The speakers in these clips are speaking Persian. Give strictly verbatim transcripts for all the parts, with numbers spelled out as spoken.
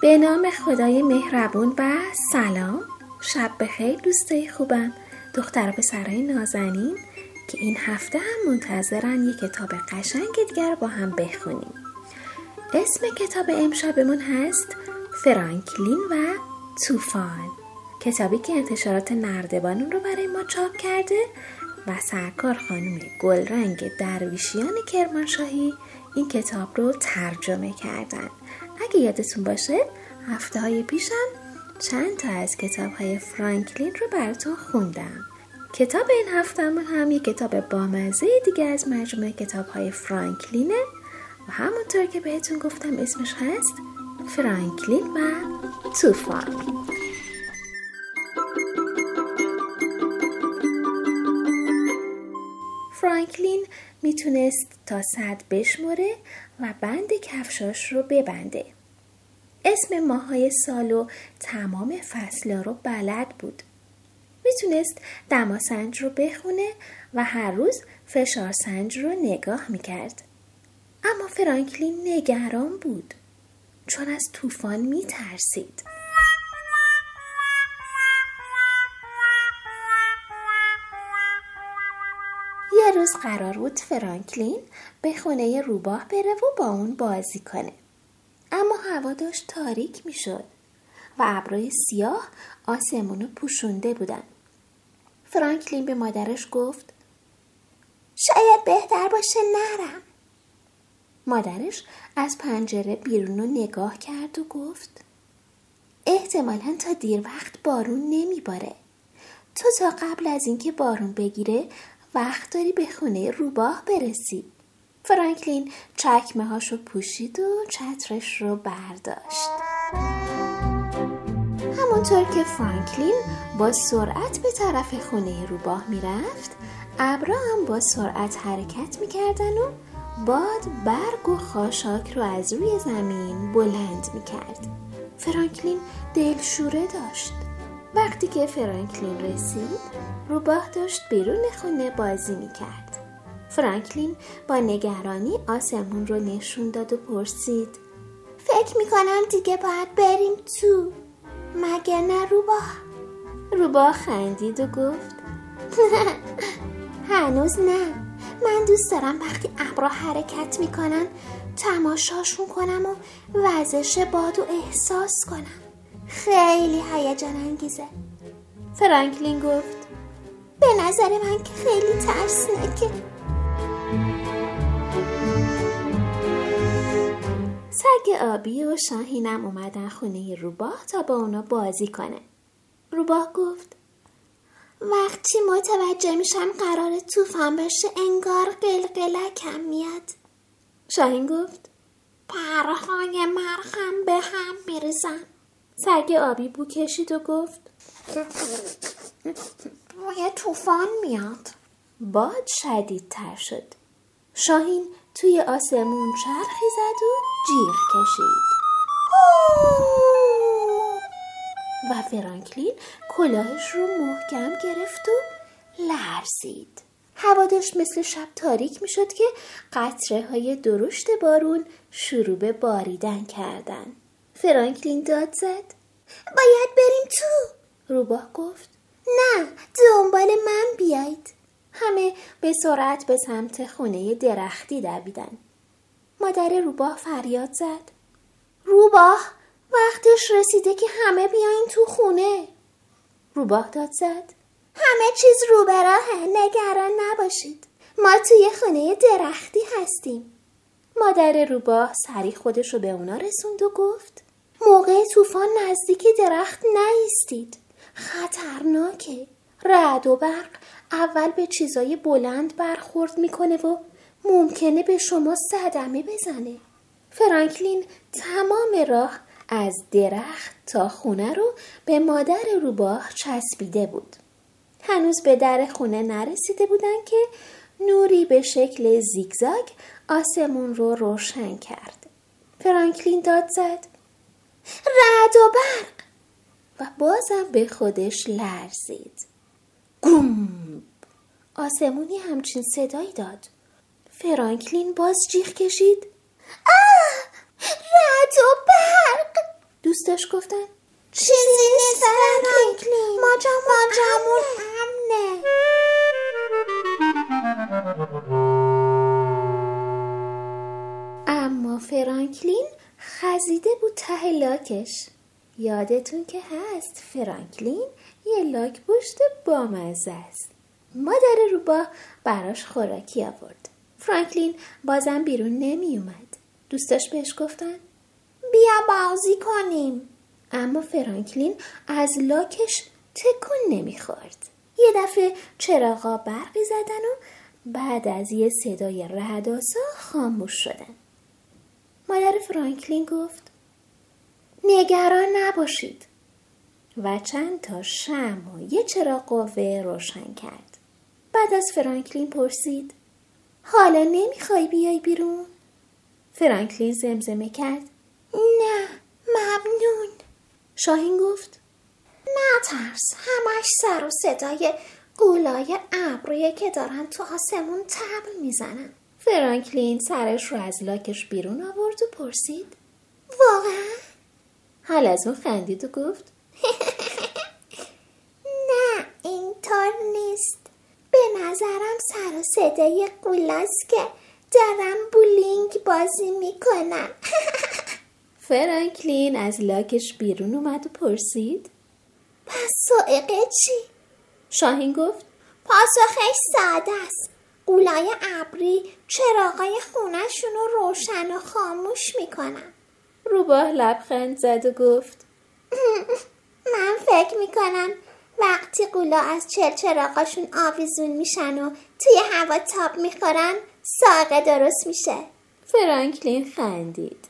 به نام خدای مهربون و سلام. شب بخیر دوستای خوبم، دختر و پسرای نازنین که این هفته هم منتظرن یک کتاب قشنگ دیگر با هم بخونیم. اسم کتاب امشبمون هست فرانکلین و طوفان، کتابی که انتشارات نردبان رو برای ما چاپ کرده و سرکار خانم گلرنگ درویشیان کرمانشاهی این کتاب رو ترجمه کردن. اگه یادتون باشه هفته های پیشم چند تا از کتاب های فرانکلین رو براتون خوندم. کتاب این هفتهمون هم یک کتاب بامزه دیگه از مجموعه کتاب های فرانکلینه و همونطور که بهتون گفتم اسمش هست فرانکلین و طوفان. فرانکلین میتونست تا صد بشمره و بند کفشاش رو ببنده. اسم ماهای سال و تمام فصل‌ها رو بلد بود. میتونست دماسنج رو بخونه و هر روز فشار سنج رو نگاه میکرد. اما فرانکلین نگران بود چون از طوفان میترسید. یه روز قرار بود فرانکلین به خونه روباه بره و با اون بازی کنه. اما هوا داشت تاریک می شد و ابرهای سیاه آسمونو پوشونده بودن. فرانکلین به مادرش گفت شاید بهتر باشه نرم. مادرش از پنجره بیرون رو نگاه کرد و گفت احتمالاً تا دیر وقت بارون نمی باره. تو تا قبل از اینکه بارون بگیره وقت داری به خونه روباه برسی. فرانکلین چکمه هاشو پوشید و چترش رو برداشت. همونطور که فرانکلین با سرعت به طرف خونه روباه میرفت، ابرها هم با سرعت حرکت میکردن و باد برگ و خاشاک رو از روی زمین بلند میکرد. فرانکلین دلشوره داشت. وقتی که فرانکلین رسید، روباه داشت بیرون خونه بازی میکرد. فرانکلین با نگرانی آسمون رو نشون داد و پرسید فکر میکنم دیگه باید بریم تو، مگه نه روباه؟ روباه خندید و گفت هنوز نه. من دوست دارم وقتی ابرها حرکت میکنن تماشاشون کنم و وزش باد و احساس کنم. خیلی هیجان انگیزه. فرانکلین گفت به نظر من که خیلی ترسناکه. سگ آبی و شاهینم اومدن خونه روباه تا با اونا بازی کنه. روباه گفت وقتی متوجه میشم قرار طوفان بشه انگار قلقلکم میاد. شاهین گفت پرهای مرخم به هم میریزن. سگ آبی بو کشید و گفت بوی طوفان میاد. باد شدیدتر شد. شاهین توی آسمون چرخی زد و جیغ کشید و فرانکلین کلاهش رو محکم گرفت و لرزید. هوا داشت مثل شب تاریک می شد که قطره های درشت بارون شروع به باریدن کردن. فرانکلین داد زد باید بریم تو. روباه گفت نه، دنبال من بیایید. همه به سرعت به سمت خونه درختی دویدن. مادر روباه فریاد زد روباه وقتش رسیده که همه بیاین تو خونه. روباه داد زد همه چیز رو به راهه، نگران نباشید، ما توی خونه درختی هستیم. مادر روباه سریع خودش رو به اونا رسوند و گفت موقع طوفان نزدیک درخت نایستید، خطرناکه. رعد و برق اول به چیزای بلند برخورد میکنه و ممکنه به شما صدمه بزنه. فرانکلین تمام راه از درخت تا خونه رو به مادر روباه چسبیده بود. هنوز به در خونه نرسیده بودن که نوری به شکل زیگزاگ آسمون رو روشن کرد. فرانکلین داد زد رعد و برق و بازم به خودش لرزید. گوم! آسمونی همچین صدایی داد. فرانکلین باز جیغ کشید آه! رعد و برق! دوستاش گفتن چیزی نیست فرانکلین، ما جامون امنه. اما فرانکلین خزیده بود ته لاکش. یادتون که هست فرانکلین یه لاک پشت بامزه است. مادر روباه براش خوراکی آورد. فرانکلین بازم بیرون نمی اومد. دوستاش بهش گفتن بیا بازی کنیم. اما فرانکلین از لاکش تکون نمیخورد. یه دفعه چراغا برقی زدن و بعد از یه صدای رعدآسا خاموش شدن. مادر فرانکلین گفت نگران نباشید و چند تا شمع و یه چراغ قوه روشن کرد. بعد از فرانکلین پرسید حالا نمیخوای بیای بیرون؟ فرانکلین زمزمه کرد نه ممنون. شاهین گفت نترس، همش سر و صدای گولای ابریه که دارن تو آسمون طبل میزنن. فرانکلین سرش رو از لاکش بیرون آورد و پرسید واقعا؟ حال از اون خندید و گفت نه اینطور نیست. به نظرم سر و صدای گولاست که دارن بولینگ بازی میکنن. فرانکلین از لاکش بیرون اومد و پرسید پس سائقه چی؟ شاهین گفت پاسخش ساده است. گولای ابری چراغای خونه‌شون رو روشن و خاموش میکنن. روباه لبخند زد و گفت من فکر میکنم وقتی گولا از چل چراغاشون آویزون میشن و توی هوا تاب میخورن سائقه درست میشه. فرانکلین خندید.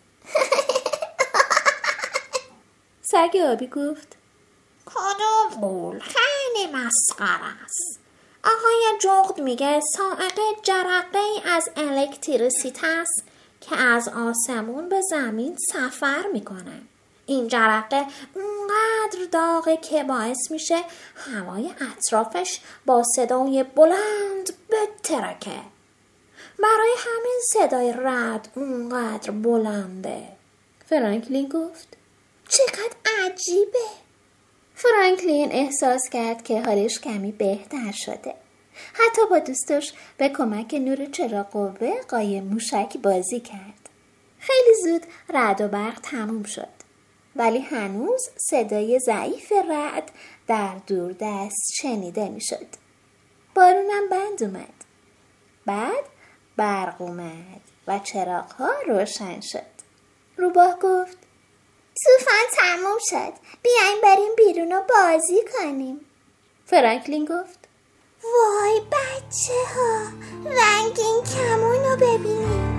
سگ آبی گفت کدوم گول؟ خیلی مسخره است. آقای جغد میگه سائقه جرقه از الکتریسیته است که از آسمون به زمین سفر میکنه. این جرقه اونقدر داغه که باعث میشه هوای اطرافش با صدای بلند بترکه. برای همین صدای رعد اونقدر بلنده. فرانکلین گفت چقدر عجیبه. فرانکلین احساس کرد که حالش کمی بهتر شده. حتی با دوستش به کمک نور چراغ قوه قایم موشک بازی کرد. خیلی زود رعد و برق تموم شد. ولی هنوز صدای ضعیف رعد در دوردست شنیده می شد. بارونم بند اومد. بعد برق اومد و چراغ‌ها روشن شد. روباه گفت طوفان تموم شد. بیاین بریم بیرون و بازی کنیم. فرانکلین گفت وای بچه ها، رنگین کمون رو ببینیم.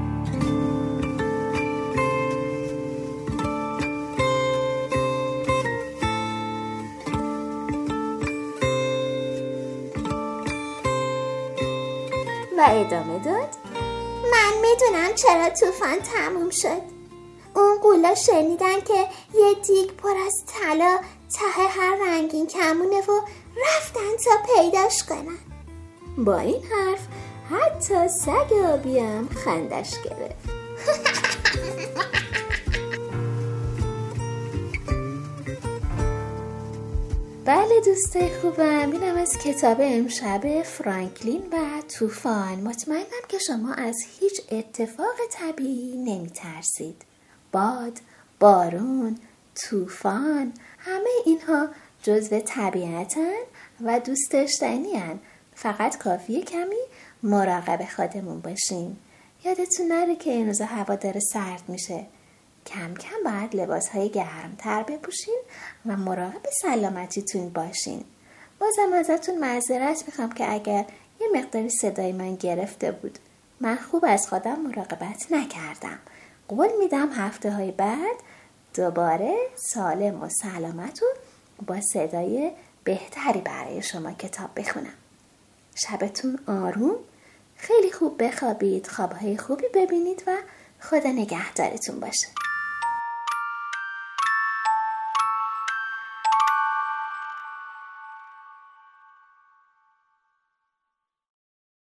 و ادامه داد من میدونم چرا طوفان تموم شد. اون گولا شنیدن که یه دیگ پر از طلا ته هر رنگین کمونه و رفتن تا پیداش کنن. با این حرف حتی سگ آبی هم خندش گرفت. بله دوستای خوبم، اینم از کتاب امشب فرانکلین و طوفان. مطمئنم که شما از هیچ اتفاق طبیعی نمی ترسید. باد، بارون، طوفان، همه اینها جزو طبیعتن و دوست داشتنی‌ان. فقط کافیه کمی مراقب خودمون باشیم. یادتون نره که این روزا هوا داره سرد میشه. کم کم باید لباسهای گرمتر بپوشین و مراقب سلامتیتون باشین. بازم ازتون معذرت میخوام که اگر یه مقداری صدای من گرفته بود. من خوب از خودم مراقبت نکردم. قول میدم هفته های بعد دوباره سالم و سلامت و با صدای بهتری برای شما کتاب بخونم. شبتون آروم، خیلی خوب بخوابید، خوابهای خوبی ببینید و خدا نگهدارتون باشه.